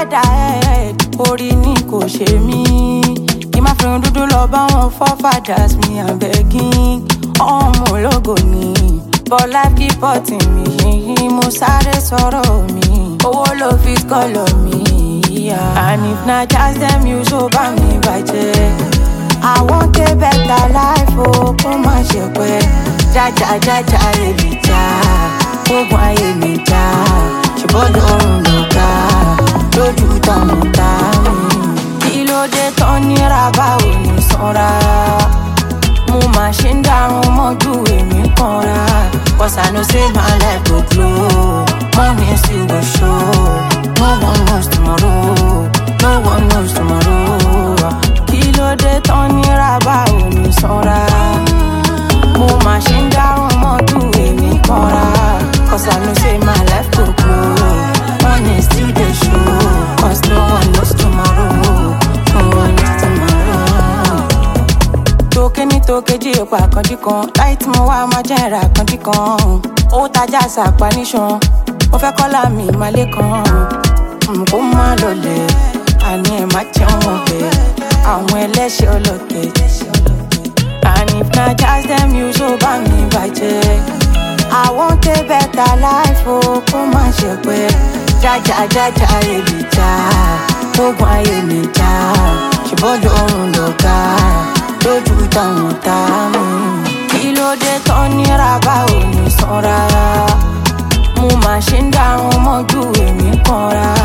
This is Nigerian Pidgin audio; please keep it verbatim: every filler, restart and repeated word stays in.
head ahead, orí ni kò ṣe mí. Kí má fi irun dúdú lọ bá wọn forefathers mi, I'm begging. Ọmọ ológo ni, but life keep hurting me. Mo sáré sọ̀rọ̀ mi, owó ló fi kọ́lọ̀ mi. Yeah. And if na just them you so bá mi bàjẹ́. I want a better life, oh, kó má ṣe pẹ́. Jaja jaja èmi já, ogun ayé mi já. Ṣùgbọ́n òun ló ga, lójú tọ̀hún ta mi. Kí ló dé tán nira báwo ni sanra? Mo máa ṣe ń dárun mọ́jú èmi kanra. Cause I know say my life go glow, money still go show. No one knows tomorrow, no one knows tomorrow. Kí ló dé tán nira báwo ni sanra? Mo máa ṣe ń dárun mọ́jú èmi kanra. Cause I know say my life go glow, money still dey show. Cause no one knows tomorrow, no one knows tomorrow. Tókè ní tókè jí ipa kanjí kan, láì tí mo wá máa jẹ́ ìrà kanjí kan. Ó tajà sàpá níṣan, mo fẹ́ kọ́lá mi máa lé kan. Kó má lọlẹ̀, àní ẹ̀ má jẹun ọbẹ̀, àwọn ẹlẹ́ṣẹ̀ ọlọ́tẹ̀. And if na just them you so bá mi bàjẹ́. I want a better life, oh, kó má ṣe pẹ́. Jaja jaja èmi já, ogun ayé mi já. Ṣùgbọ́n òun ló ga, lójú tọ̀hún ta mi. Kí ló dé tán nira báwo ni sanra? Mo máa ṣe ń dárun mọ́jú èmi kanra.